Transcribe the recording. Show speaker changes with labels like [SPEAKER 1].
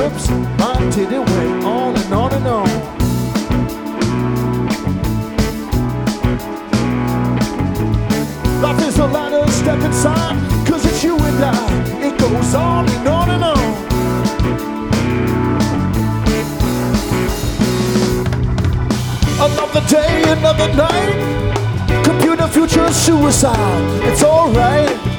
[SPEAKER 1] trips, my titty way, on and on and on. Life is a ladder, step inside, 'cause it's you and I. It goes on and on and on. Another day, another night. Computer future suicide. It's alright.